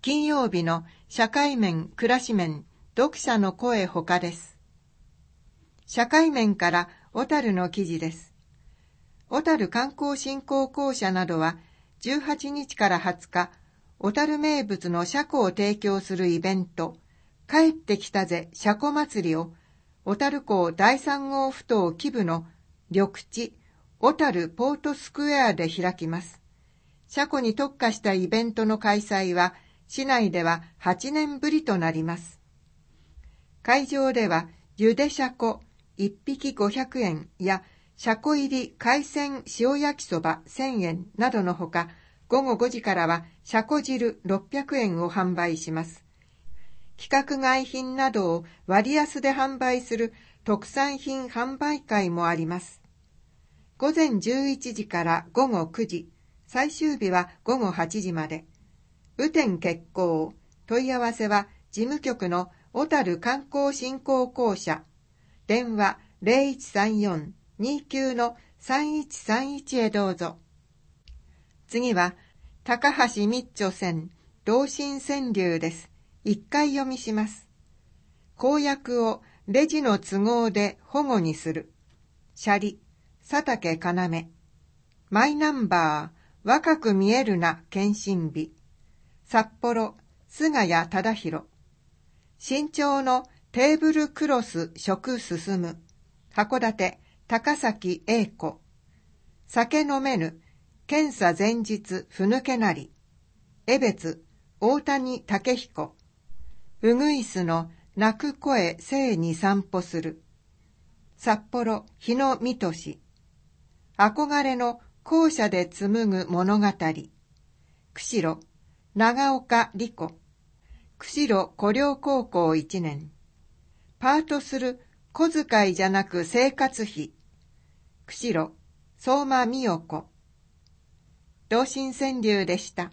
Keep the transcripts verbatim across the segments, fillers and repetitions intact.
金曜日の社会面、暮らし面、読者の声ほかです。社会面から小樽の記事です。小樽観光振興公社などはじゅうはちにちからはつか、小樽名物のシャコを提供するイベント、帰ってきたぜシャコ祭りを、小樽港だいさん号ふ頭基部の緑地、小樽ポートスクエアで開きます。シャコに特化したイベントの開催は、市内でははちねんぶりとなります。会場では、ゆでシャコいっぴきごひゃくえんや、シャコ入り海鮮塩焼きそばせんえんなどのほか、ごごごじからはシャコ汁ろっぴゃくえんを販売します。規格外品などを割安で販売する特産品販売会もあります。午前じゅういちじからごごくじ、最終日はごごはちじまで。雨天決行。問い合わせは事務局の小樽観光振興公社。電話 ゼロいちさんよん にきゅう さんいちさんいち へどうぞ。次は、高橋密著線、同心川柳です。一回読みします。公約をレジの都合で保護にする。シャリ、佐竹要。マイナンバー、若く見えるな検診日。札幌、菅谷忠宏。身長のテーブルクロス食進む。函館、高崎英子。酒飲めぬ、検査前日ふぬけなり。江別、大谷武彦。うぐいすの泣く声生に散歩する。札幌、日野美俊。憧れの校舎で紡ぐ物語。釧路、長岡理子。釧路古陵高校いちねん。パートする小遣いじゃなく生活費。釧路、相馬美代子。同心川柳でした。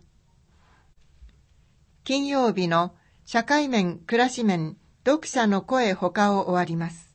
金曜日の社会面、暮らし面、読者の声ほかを終わります。